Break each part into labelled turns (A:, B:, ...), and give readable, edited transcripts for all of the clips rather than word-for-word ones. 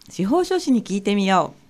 A: 司法書士に聞いてみよう。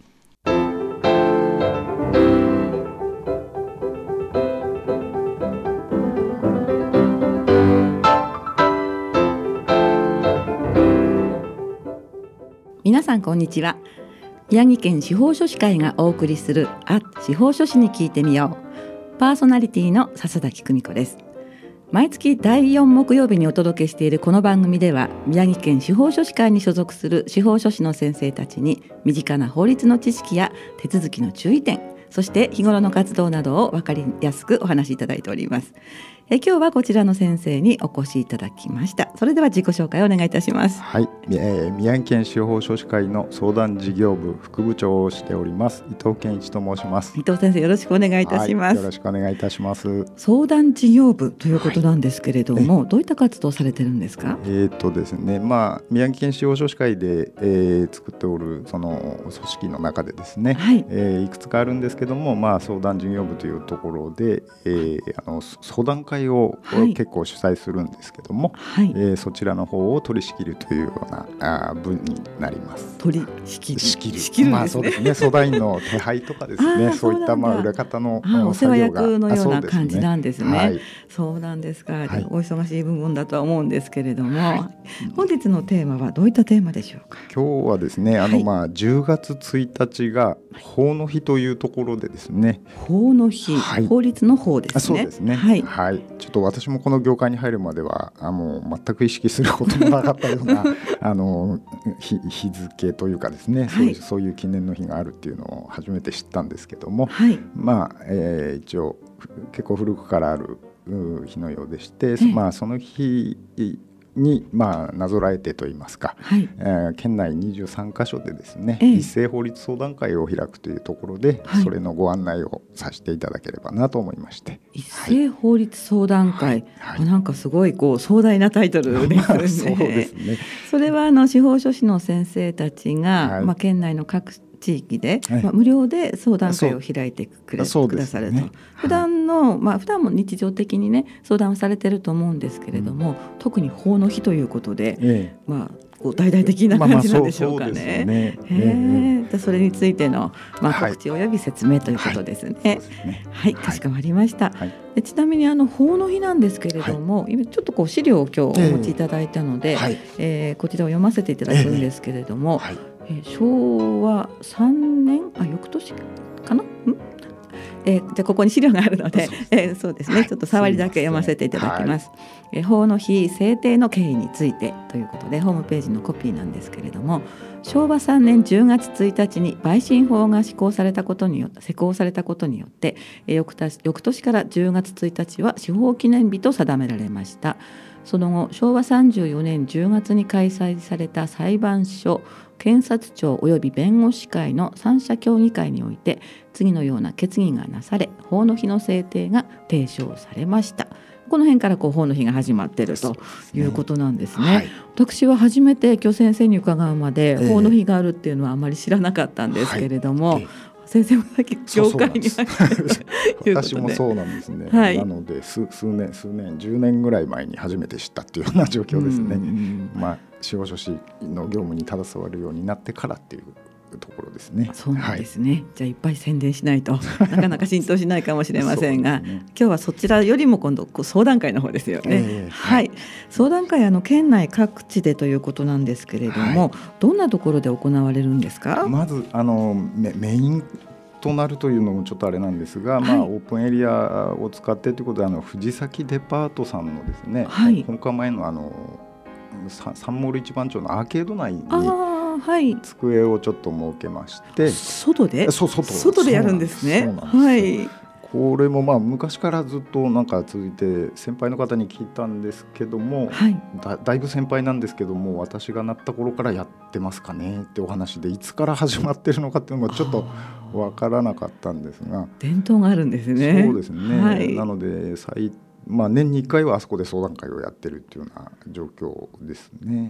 A: 皆さんこんにちは。宮城県司法書士会がお送りする司法書士に聞いてみよう。パーソナリティの笹崎久美子です。毎月第4木曜日にお届けしているこの番組では、宮城県司法書士会に所属する司法書士の先生たちに身近な法律の知識や手続きの注意点、そして日頃の活動などを分かりやすくお話しいただいております。今日はこちらの先生にお越しいただきました。それでは自己紹介をお願いいたします。
B: はい、宮城県司法書士会の相談事業部副部長をしております伊藤健一と申します。
A: 伊藤先生、よろしくお願いいたします。
B: よろしくお願いいたします。
A: 相談事業部ということなんですけれども、どういった活動をされてるんですか？
B: ですね、宮城県司法書士会で、作っておるその組織の中でですね、いくつかあるんですけども、相談事業部というところで、相談会を結構主催するんですけども、そちらの方を取り仕切るというような部になります。
A: 取り仕切る
B: そうですね、相談員の手配とかですねそういった裏方の
A: お世話役のような感じなんですね。
B: そう
A: なんですか。お忙しい部門だとは思うんですけれども、本日のテーマはどういったテーマでしょうか？
B: 今日はですね、10月1日が法の日というところでですね。
A: 法の日、法律の法ですね。
B: そうですね。ちょっと私もこの業界に入るまでは全く意識することもなかったような日付というかですね、そういう記念の日があるっていうのを初めて知ったんですけども、一応結構古くからある日のようでして、その日になぞらえてといいますか、県内23カ所でですね、一斉法律相談会を開くというところで、それのご案内をさせていただければなと思いまして。
A: 一斉法律相談会、なんかすごい壮大なタイトルですね。
B: そうですね。
A: それは司法書士の先生たちが、県内の各地域で、無料で相談会を開いてくださると。普段も日常的にね相談をされてると思うんですけれども、特に法の日ということで、大々的な感じなんでしょうかね。それについての告知および説明ということですね。かしこまりました。ちなみに法の日なんですけれども、今ちょっと資料を今日お持ちいただいたので、こちらを読ませていただくんですけれども、昭和3年翌年かな、じゃあここに資料があるので、そうですね、ちょっと触りだけ読ませていただきます。法の日制定の経緯についてということで、ホームページのコピーなんですけれども、昭和3年10月1日に陪審法が施行されたことによって、翌年から10月1日は司法記念日と定められました。その後、昭和34年10月に開催された裁判所、検察庁および弁護士会の三者協議会において次のような決議がなされ、法の日の制定が提唱されました。この辺から法の日が始まっているということなんですね。私は初めて今日先生に伺うまで、法の日があるっていうのはあまり知らなかったんですけれども、先生もさっき業界に入って
B: 私もそうなんですね。なので数年10年ぐらい前に初めて知ったっていうような状況ですね。司法書士の業務に携わるようになってからっていうところですね。
A: そうなんですね。じゃあいっぱい宣伝しないとなかなか浸透しないかもしれませんが、今日はそちらよりも今度相談会の方ですよね。相談会県内各地でということなんですけれども、どんなところで行われるんですか？
B: まずメインとなるというのもちょっとあれなんですが、オープンエリアを使ってということで、藤崎デパートさんのですね、本館前のサンモール一番町のアーケード内に机をちょっと設けまして、
A: 外でやるんですね。
B: これも昔からずっと続いて、先輩の方に聞いたんですけども、だいぶ先輩なんですけども、私がなった頃からやってますかねってお話で、いつから始まってるのかっていうのもちょっとわからなかったんですが、
A: 伝統があるんですね。
B: そうですね。なので年に1回はあそこで相談会をやってるっていうような状況ですね。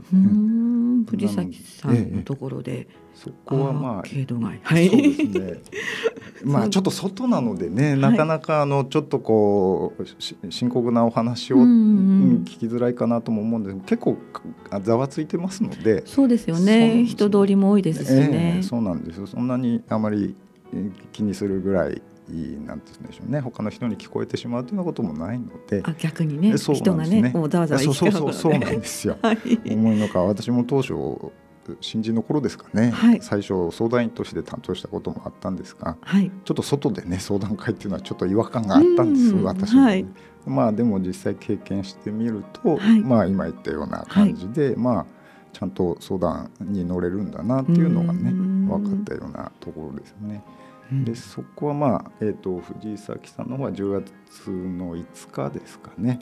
A: 藤崎さんのところで、
B: そこは
A: アーケード街、
B: そうですね。 ちょっと外なのでね、なかなかちょっとこう深刻なお話を聞きづらいかなとも思うんですけど、結構ざわついてますので。
A: そうですよね、人通りも多いですしね。
B: そうなんですよ。そんなにあまり気にするぐらいなんて言うんでしょうね、他の人に聞こえてしまうというようなこともないので。
A: 逆にね、人がねもうざわざわ言ってるので。
B: そうなんですよ、はい、思いのか私も当初新人の頃ですかね、はい、最初相談員として担当したこともあったんですが、はい、ちょっと外でね相談会っていうのはちょっと違和感があったんです、私も、ね、はい、でも実際経験してみると、はい、今言ったような感じで、はい、ちゃんと相談に乗れるんだなっていうのがね分かったようなところですね。でそこは藤井咲さんの方は10月の5日ですかね。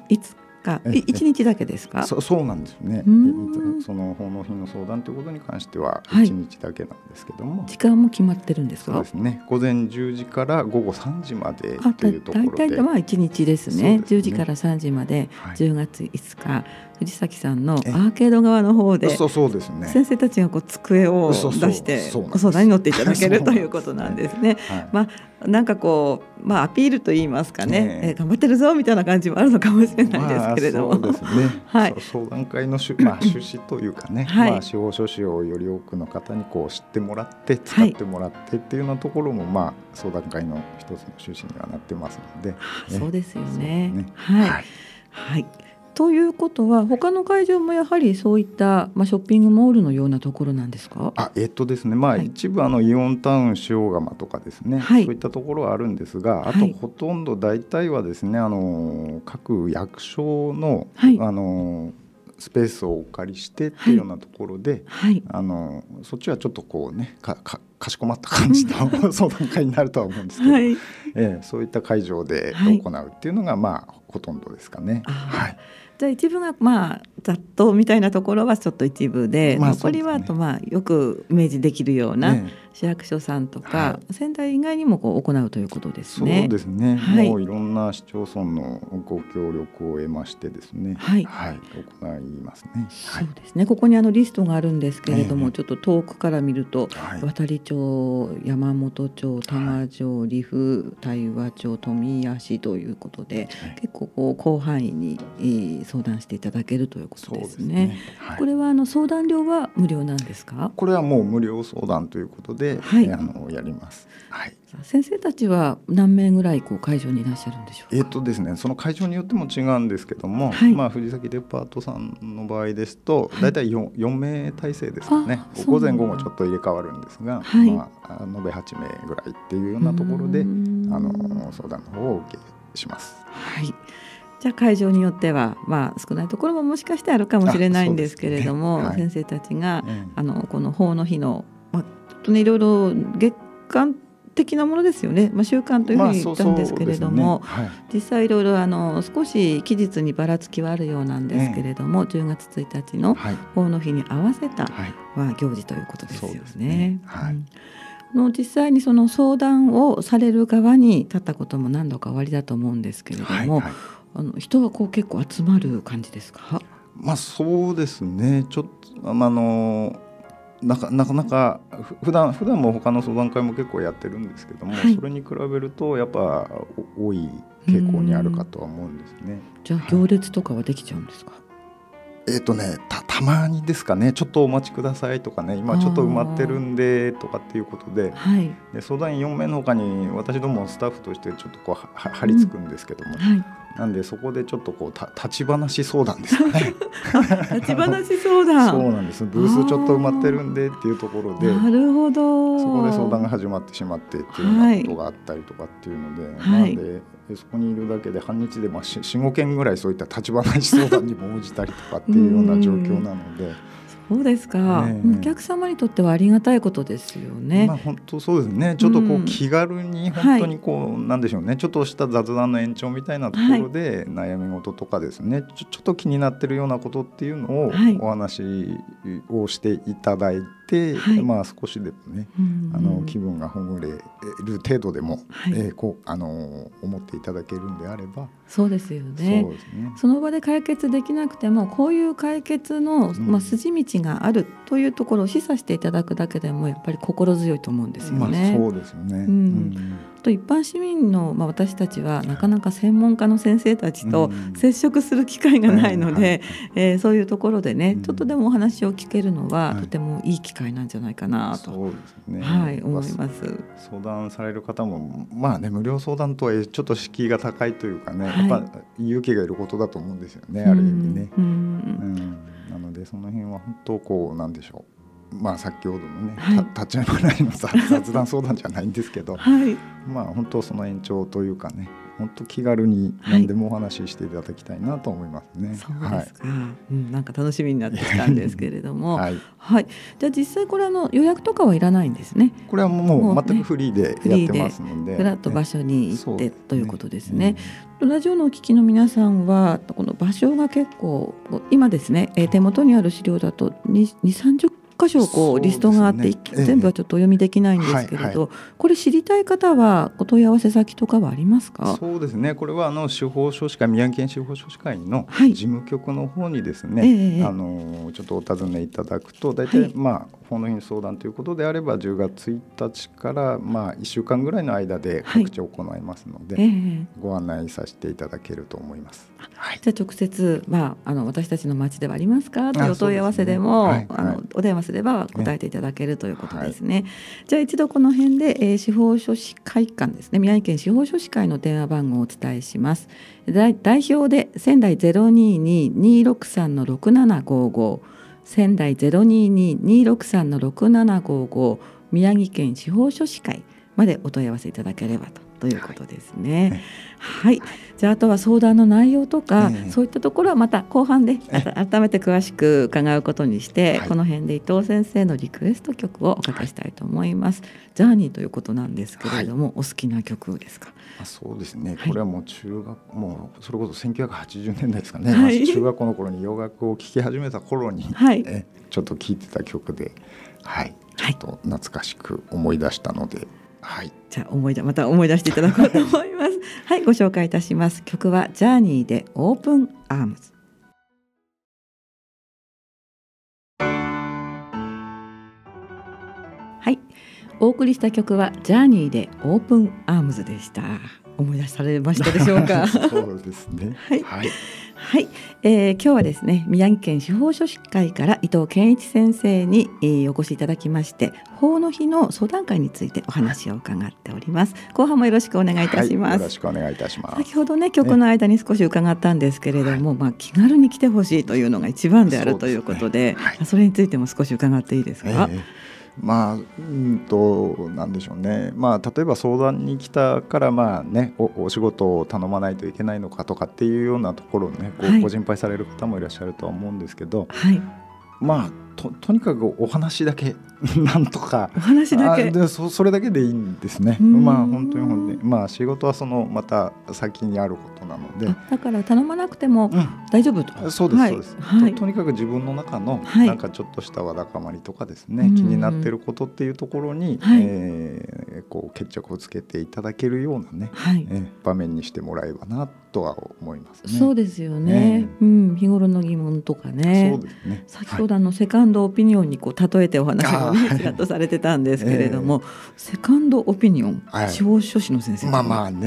A: 1日だけですか？
B: そうなんですよね。その奉納品の相談ということに関しては1日だけなんですけども、
A: 時間も決まってるんですか？
B: そうですね、午前10時から午後3時までというところで、
A: 大体1日ですね。10時から3時まで、10月5日藤崎さんのアーケード側の方で
B: そうですね、
A: 先生たちが机を出してご相談に乗っていただけるということなんですね。なんかこう、アピールといいますかね、頑張ってるぞみたいな感じもあるのかもしれないですけれども、
B: そうですね、はい、相談会の趣旨というかね、司法書士をより多くの方にこう知ってもらって使ってもらってっていうようなところも、相談会の一つの趣旨にはなってますので。
A: そうですよね。はいということは他の会場もやはりそういった、ショッピングモールのようなところなんですか？
B: ですね、一部イオンタウン塩釜とかですね、そういったところはあるんですが、あとほとんど大体はですね、各役所の、スペースをお借りしてっていうようなところで、そっちはちょっとこうねかしこまった感じの相談会になるとは思うんですけど、そういった会場で行うっていうのがほとんどですかね。
A: じゃあ一部が雑踏みたいなところはちょっと一部で、残りはよくイメージできるような市役所さんとか、仙台以外にも行うということですね。
B: そうですね、もういろんな市町村のご協力を得ましてですね、行いますね。
A: そうですね、ここにリストがあるんですけれども、ちょっと遠くから見ると、渡町、山本町、多賀城、利府、大和町、富谷市ということで、結構広範囲に相談していただけるということですね。これは相談料は無料なんですか？
B: これはもう無料相談ということで、やります。
A: 先生たちは何名ぐらい会場にいらっしゃるんでしょうか？
B: ですね、その会場によっても違うんですけども、藤崎デパートさんの場合ですと、だいたい 4名体制ですかね。午前午後ちょっと入れ替わるんですが、延べ8名ぐらいっていうようなところで相談の方をお受けします。
A: じゃあ会場によっては、少ないところももしかしてあるかもしれないんですけれども、先生たちが、この法の日の、ちょっとねいろいろ月間的なものですよね、習慣というふうに言ったんですけれども、実際いろいろ少し期日にばらつきはあるようなんですけれども、10月1日の法の日に合わせた、行事ということですよね。実際にその相談をされる側に立ったことも何度かおありだと思うんですけれども、人は結構集まる感じですか？
B: そうですね、ちょっとなかなか普段も他の相談会も結構やってるんですけども、それに比べるとやっぱ多い傾向にあるかとは思うんですね。
A: じゃあ行列とかはできちゃうんですか？
B: たまにですかね、ちょっとお待ちくださいとかね、今ちょっと埋まってるんでとかっていうことで、で相談員4名の他に私どもスタッフとしてちょっと張り付くんですけども、なんでそこでちょっと立ち話相談ですかね。
A: 立ち話相談
B: そうなんです。ブースちょっと埋まってるんでっていうところで、
A: なるほど、
B: そこで相談が始まってしまってっていうようなことがあったりとかっていうので、なんでそこにいるだけで半日で4、5件ぐらいそういった立ち話相談にも応じたりとかっていうような状況なので。
A: そうですか、お客様にとってはありがたいことですよね。
B: 本当そうですね、ちょっと気軽に本当になんでしょうね、ちょっとした雑談の延長みたいなところで悩み事とかですね、ちょっと気になってるようなことっていうのをお話をしていただいて、まあ、少しでもね、気分がほぐれる程度でも、こう思っていただけるんであれば。
A: そうですよね。そうですね。その場で解決できなくてもこういう解決の、筋道があるというところを示唆していただくだけでもやっぱり心強いと思うんですよね。
B: そうですよね。
A: と一般市民の、私たちはなかなか専門家の先生たちと接触する機会がないので、そういうところでね、ちょっとでもお話を聞けるのは、とてもいい機会なんじゃないかなと、
B: そうですね、
A: 思います。
B: 相談される方も無料相談とはちょっと敷居が高いというかね、やっぱ勇気がいることだと思うんですよね、ある意味ね。なのでその辺は本当こうなんでしょう、先ほどのね、立ち会いないの雑談相談じゃないんですけど、本当その延長というかね、本当気軽に何でもお話ししていただきたいなと思いますね。
A: そうですか、なんか楽しみになってきたんですけれども、じゃあ実際これ予約とかはいらないんですね。
B: これはもう全くフリーでやってますので、
A: フラッと場所に行ってということですね。ラジオのお聞きの皆さんはこの場所が結構今ですね、手元にある資料だと20-30箇所リストがあって、全部はちょっとお読みできないんですけれど、これ知りたい方はお問い合わせ先とかはありますか？
B: そうですね、これは司法書士会、宮城県司法書士会の事務局の方にですね、ちょっとお尋ねいただくと、大体法の日相談ということであれば10月1日から1週間ぐらいの間で各地行いますので、ご案内させていただけると思います。
A: じゃあ直接、私たちの町ではありますかというお問い合わせでも、お電話すれば答えていただけるということですね。じゃあ一度この辺で、司法書士会館ですね、宮城県司法書士会の電話番号をお伝えします。代表で仙台 022-263-6755、仙台 022-263-6755、宮城県司法書士会までお問い合わせいただければということですね。じゃああとは相談の内容とか、そういったところはまた後半で改めて詳しく伺うことにして、この辺で伊藤先生のリクエスト曲をおかけしたいと思います。ジャーニーということなんですけれども、お好きな曲ですか？
B: そうですね、これはもうもうそれこそ1980年代ですかね、中学校の頃に洋楽を聴き始めた頃に、ちょっと聴いてた曲で、ちょっと懐かしく思い出したので、
A: じゃあまた思い出していただこうと思います。ご紹介いたします。曲はジャーニーでオープンアームズ。お送りした曲はジャーニーでオープンアームズでした。思い出されましたでしょうか？
B: そうですね。
A: 今日はですね、宮城県司法書士会から伊藤健一先生に、お越しいただきまして、法の日の相談会についてお話を伺っております。後半もよろしくお願いいたします。
B: よろしくお願いいたします。
A: 先ほどね、曲の間に少し伺ったんですけれども、気軽に来てほしいというのが一番であるということで、それについても少し伺っていいですか？
B: なんでしょうね、例えば相談に来たからお仕事を頼まないといけないのかとかっていうようなところをね、ご心配される方もいらっしゃるとは思うんですけど、とにかくお話だけなんとか
A: お話だけ
B: で それだけでいいんですね。本当に仕事はまた先にあることなので、
A: だから頼まなくても大丈夫と、
B: そうですそうです、とにかく自分の中のなんかちょっとしたわだかまりとかですね、気になっていることっていうところに、決着をつけていただけるようなね、場面にしてもらえばなとは思いますね。
A: そうですよね、日頃の疑問とかね。そうですね、先ほどセカンドオピニオンに例えてお話をちらっとされてたんですけれども、セカンドオピニオン、司法書士の先生、例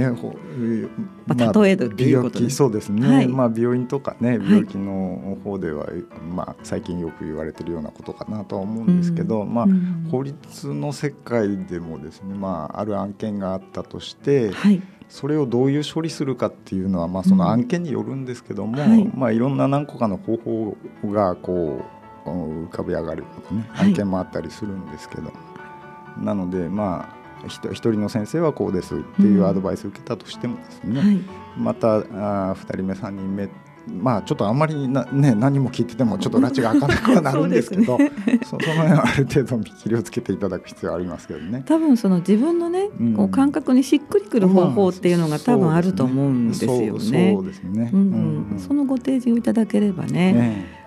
A: えるということです。
B: そうですね、病院とかね、病気の方では、最近よく言われているようなことかなとは思うんですけど、法律の世界でもですね、ある案件があったとして、それをどういう処理するかっていうのは、その案件によるんですけども、いろんな何個かの方法が浮かび上がるような、案件もあったりするんですけど、なので一人の先生はこうですっていうアドバイスを受けたとしてもですね、また2人目3人目ちょっとあんまり何も聞いててもちょっと拉致が開かなくはなるんですけどその辺はある程度見切りをつけていただく必要はありますけどね。
A: 多分自分のね、感覚にしっくりくる方法っていうのが多分あると思うんですよね。
B: そうですね、
A: そのご提示をいただければね、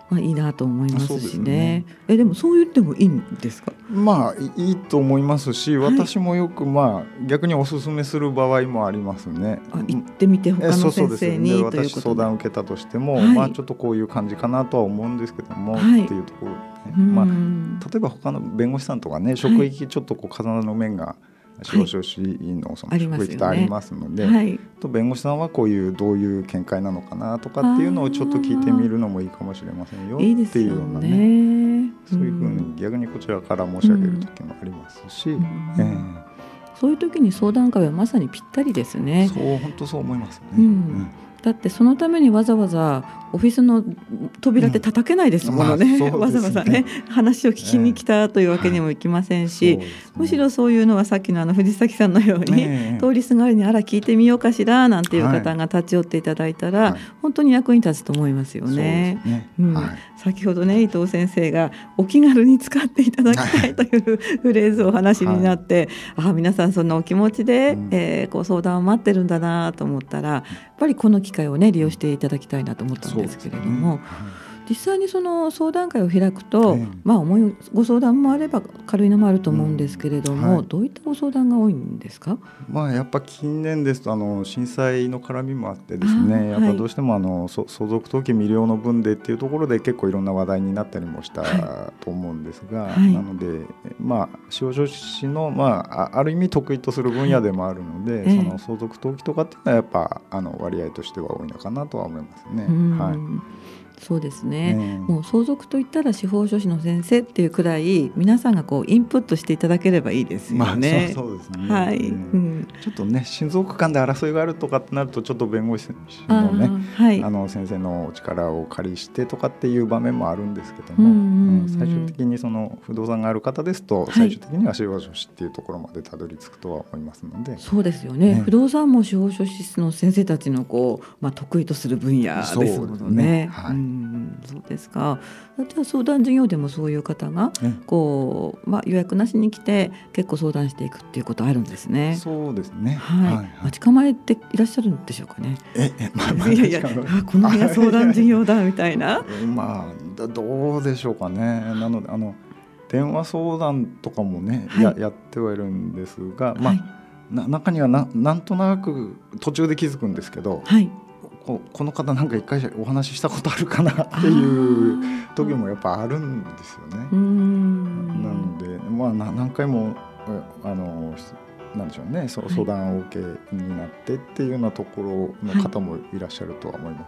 A: いいなと思いますしね。でもそう言ってもいいんですか？
B: いいと思いますし、私もよく逆におすすめする場合もありますね。
A: 行ってみて他の先生にということで、
B: 私相談を受けたとしても、ちょっとこういう感じかなとは思うんですけども、っていうところでね、例えば他の弁護士さんとかね、職域ちょっと重なる面が司法書士のその職域とありますので、弁護士さんはどういう見解なのかなとかっていうのをちょっと聞いてみるのもいいかもしれませんよっていうようなね、そういうふうに逆にこちらから申し上げる時もありますし、
A: そういう時に相談会はまさにぴったりですね。
B: 本当そう思いますね。
A: だってそのためにわざわざオフィスの扉って叩けないですものね。わざわざね、話を聞きに来たというわけにもいきませんし、むしろそういうのはさっきの藤崎さんのように、通りすがりに聞いてみようかしらなんていう方が立ち寄っていただいたら、本当に役に立つと思いますよね。先ほどね、伊藤先生がお気軽に使っていただきたいというフレーズをお話になって、皆さんそんなお気持ちで、相談を待ってるんだなと思ったら、やっぱりこの機会をね利用していただきたいなと思ったんですけれども、実際にその相談会を開くと、重いご相談もあれば軽いのもあると思うんですけれども、どういったご相談が多いんですか？
B: やっぱ近年ですと震災の絡みもあってですね、やっぱどうしても相続登記未了の分でっていうところで結構いろんな話題になったりもしたと思うんですが、なので司法書士のある意味得意とする分野でもあるので、その相続登記とかっていうのはやっぱ割合としては多いのかなとは思いますね。
A: そうですね、もう相続といったら司法書士の先生っていうくらい皆さんがインプットしていただければいいですよね。
B: そうですね、ちょっとね親族間で争いがあるとかってなるとちょっと弁護士のね、先生のお力を借りしてとかっていう場面もあるんですけども、最終的にその不動産がある方ですと、最終的には司法書士っていうところまでたどり着くとは思いますので。
A: そうですよね、不動産も司法書士の先生たちの得意とする分野ですものね。そうですか。じゃあ相談事業でもそういう方が予約なしに来て結構相談していくっていうことあるんですね。
B: そうですね、
A: 待ち構えていらっしゃるんでしょうかね。この辺が相談事業だみたいな
B: どうでしょうかね。なので電話相談とかもね、やってはいるんですが、中にはなんとなく途中で気づくんですけど、この方なんか一回お話ししたことあるかなっていう時もやっぱあるんですよね。なので何回もなんでしょうね、相談を受けになってっていうようなところの方もいらっしゃるとは思い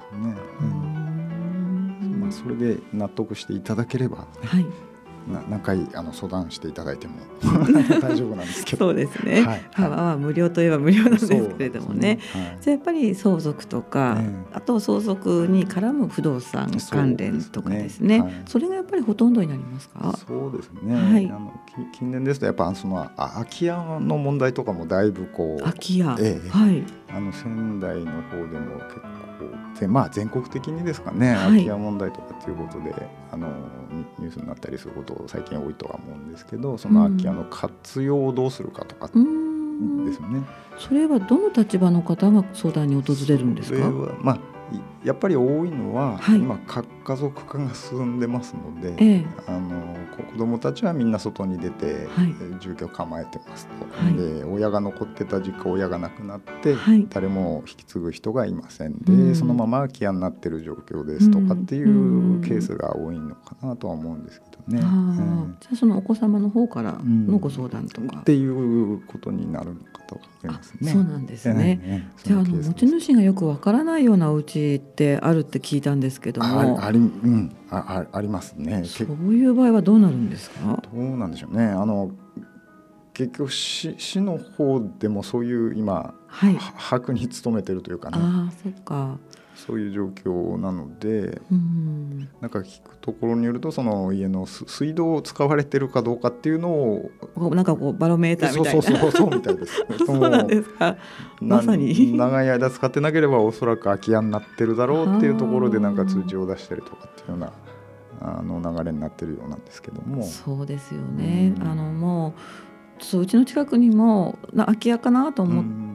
B: ますね。それで納得していただければね、何回相談していただいても大丈夫なんですけど。
A: そうですね、無料といえば無料なんですけれどもね。じゃあやっぱり相続とか、あと相続に絡む不動産関連とかですね、それがやっぱりほとんどになりますか？
B: そうですね、近年ですとやっぱ空き家の問題とかもだいぶ
A: 空き家、
B: 仙台の方でも結構全国的にですかね、空き家問題とかっていうことでニュースになったりすること最近多いとは思うんですけど、その空き家の活用をどうするかとかですよね。
A: それはどの立場の方が相談に訪れるんですか？
B: それはやっぱり多いのは、今核家族化が進んでますので、子どもたちはみんな外に出て、住居を構えてますと、で親が残ってた実家、親が亡くなって、誰も引き継ぐ人がいませんで、そのまま空き家になってる状況ですとかっていうケースが多いのかなとは思うんですけどね。
A: じゃあそのお子様の方からのご相談とか、
B: っていうことになるのかと思いますね。
A: そうなんですね。じゃあ持ち主がよくわからないようなお家ってあるって聞いたんですけども、
B: ありますね。
A: そういう場合はどうなるんですか？
B: どうなんでしょうね。結局市の方でもそういう今、把握に努めてるというかね。そういう状況なので、なんか聞くところによると、その家の水道を使われてるかどうかっていうのを
A: なんかバロメーターみたいな。
B: そうみたいです。
A: そうなんですか。まさに
B: 長い間使ってなければおそらく空き家になってるだろうっていうところでなんか通知を出したりとかっていうような流れになってるようなんですけども。
A: そうですよね。もううちの近くにも空き家かなと思って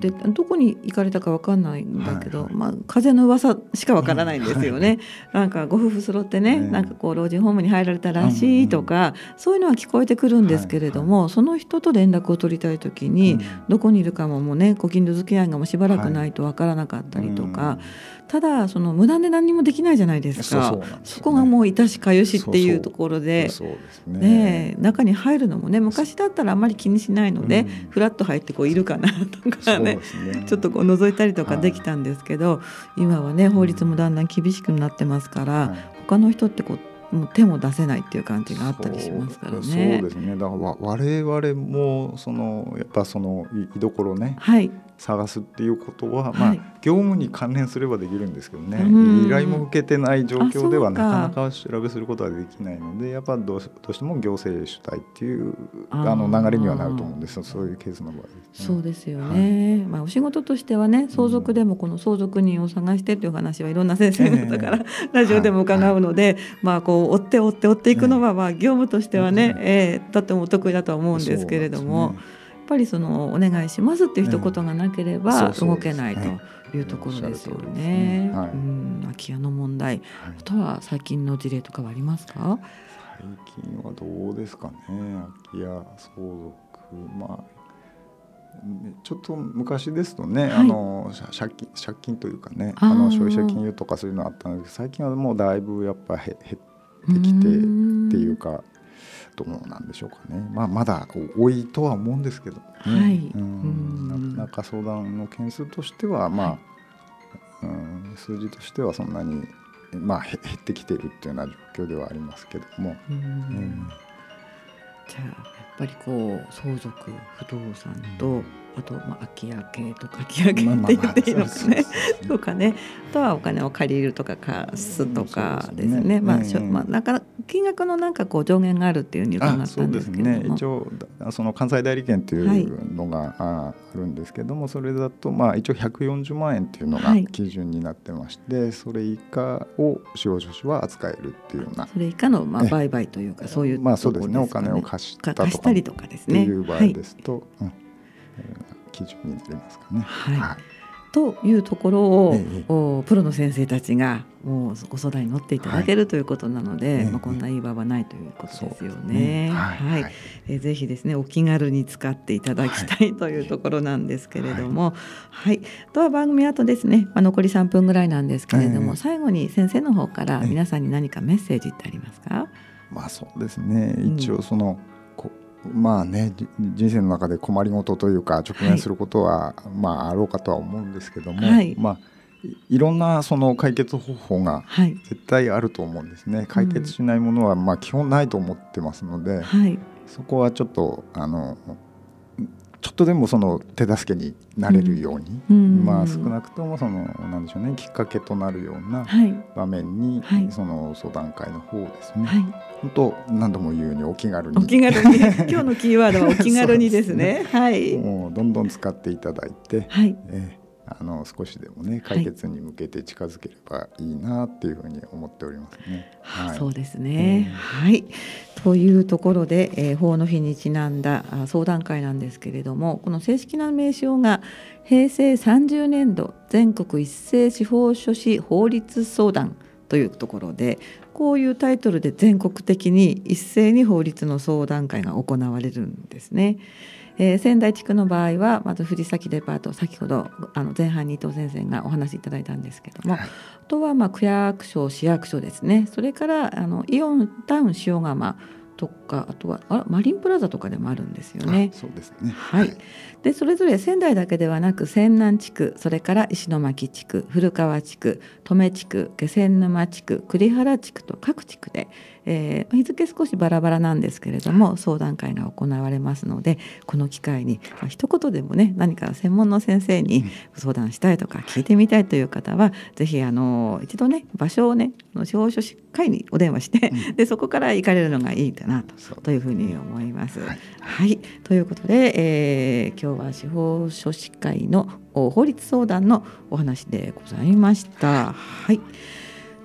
A: でどこに行かれたか分かんないんだけど、風の噂しか分からないんですよね。なんかご夫婦揃ってね、なんかこう老人ホームに入られたらしいとか、そういうのは聞こえてくるんですけれども、その人と連絡を取りたいときに、どこにいるかももうね、ご近所付き合いがもうしばらくないと分からなかったりとか、ただその無断で何もできないじゃないですか。そこがもういたしかゆしっていうところで、中に入るのもね、昔だったらあんまり気にしないので、フラッと入ってこういるかなとかね、ちょっとこう覗いたりとかできたんですけど、今はね法律もだんだん厳しくなってますから、他の人ってこうもう手も出せないっていう感じがあったりしますからね。
B: そうですね。だから我々もやっぱその居所ね、探すっていうことは、業務に関連すればできるんですけどね、依頼も受けてない状況ではなかなか調べすることはできないので、やっぱどうしても行政主体っていう流れにはなると思うんですよ、そういうケースの場合ですね。
A: そうですよね。お仕事としてはね、相続でもこの相続人を探してという話はいろんな先生方からラジオでも伺うので、こう追っていくのは業務としてはね、とってもお得意だとは思うんですけれども、やっぱりそのお願いしますっていう一言がなければ動けないというところですよね。空き家の問題、あとは最近の事例とかはありますか？
B: 最近はどうですかね。空き家相続、ちょっと昔ですとね、借金というかね、消費者金融とかそういうのあったんですけど、最近はもうだいぶやっぱ減ってきてっていうか、どうなんでしょうかね。まだ多いとは思うんですけどね、なかなか相談の件数としては、数字としてはそんなに、減ってきているっていうような状況ではありますけども、
A: じゃあやっぱりこう相続不動産と、あと空き家系とか空き家系って言っていいのかねとかね、あとはお金を借りるとか貸すとかですね。なんか金額のなんかこう上限があるっていうふうに伺ったんですけども、
B: 一応その関西代理店というのがあるんですけども、それだと一応140万円っていうのが基準になってまして、それ以下を司法書士は扱えるっていうような、
A: それ以下の売買というかそういうところですかね。
B: そうですね。お金を貸した
A: りとかですね
B: っていう場合ですと、基準になりますかね。
A: というところを、プロの先生たちがもうご相談に乗っていただけるということなので、こんないい場はないということですよね。ぜひですねお気軽に使っていただきたいというところなんですけれども、あとは番組あとですね、残り3分ぐらいなんですけれども、最後に先生の方から皆さんに何かメッセージってありますか？
B: そうですね。一応その人生の中で困りごとというか直面することは、あろうかとは思うんですけども、いろんなその解決方法が絶対あると思うんですね。解決しないものは基本ないと思ってますので、そこはちょっとちょっとでもその手助けになれるように、少なくともなんでしょうね、きっかけとなるような場面に、その相談会の方をですね、本当何度も言うようにお気軽に今日
A: のキーワードはお気軽にですね。
B: もうどんどん使っていただいて、少しでもね解決に向けて近づければいいなっていうふうに思っておりますね。
A: そうですね。というところで、法の日にちなんだ相談会なんですけれども、この正式な名称が平成30年度全国一斉司法書士法律相談というところで、こういうタイトルで全国的に一斉に法律の相談会が行われるんですね。仙台地区の場合はまず藤崎デパート、先ほど前半に伊藤先生がお話しいただいたんですけども、あとは区役所市役所ですね。それからイオンタウン塩釜とか、あとはマリンプラザとかでもあるんですよね。
B: そうですね。
A: でそれぞれ仙台だけではなく泉南地区、それから石巻地区、古川地区、登米地区、気仙沼地区、栗原地区と各地区で、日付少しバラバラなんですけれども相談会が行われますので、この機会に、一言でもね何か専門の先生に相談したいとか聞いてみたいという方は、ぜひ一度ね場所をね司法書士会にお電話して、でそこから行かれるのがいいかなというふうに思います。ということで、今日は司法書士会の法律相談のお話でございました。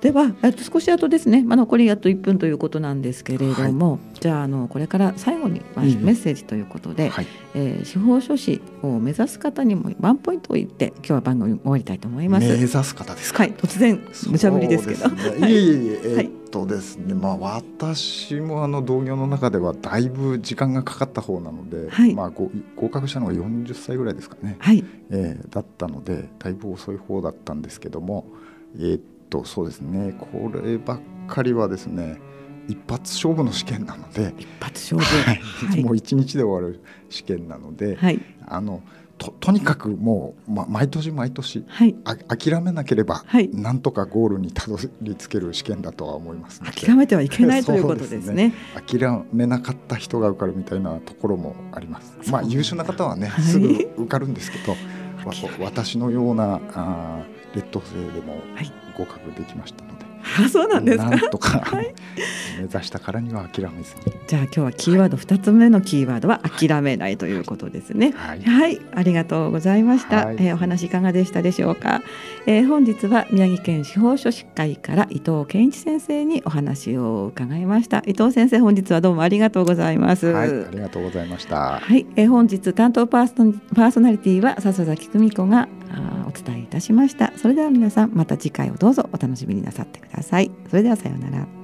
A: では少し後ですね、残りあと1分ということなんですけれども、じゃあこれから最後にメッセージということで、司法書士を目指す方にもワンポイントを言って今日は番組を終わりたいと思います。
B: 目指す方ですか。
A: 突然無茶ぶりですけど。
B: ですね、私も同業の中ではだいぶ時間がかかった方なので、合格したのが40歳ぐらいですかね、だったのでだいぶ遅い方だったんですけども、そうですね、こればっかりはですね、一発勝負の試験なので、
A: 一発勝負、
B: もう1日で終わる試験なので、とにかくもう、毎年毎年、諦めなければ、なんとかゴールにたどり着ける試験だとは思いますので、
A: 諦めてはいけないということですね。
B: 諦めなかった人が受かるみたいなところもあります。優秀な方はね、すぐ受かるんですけど、私のような劣等生でも合格できましたので、
A: そうなんですか。
B: なんとか目指したからには諦めずに。
A: じゃあ今日はキーワード2つ目のキーワードは諦めないということですね。ありがとうございました。お話いかがでしたでしょうか。本日は宮城県司法書士会から伊藤健一先生にお話を伺いました。伊藤先生、本日はどうもありがとうございます。
B: ありがとうございました。
A: 本日担当パーソナリティは笹崎久美子がお伝えいたしました。それでは皆さん、また次回をどうぞお楽しみになさってください。それではさようなら。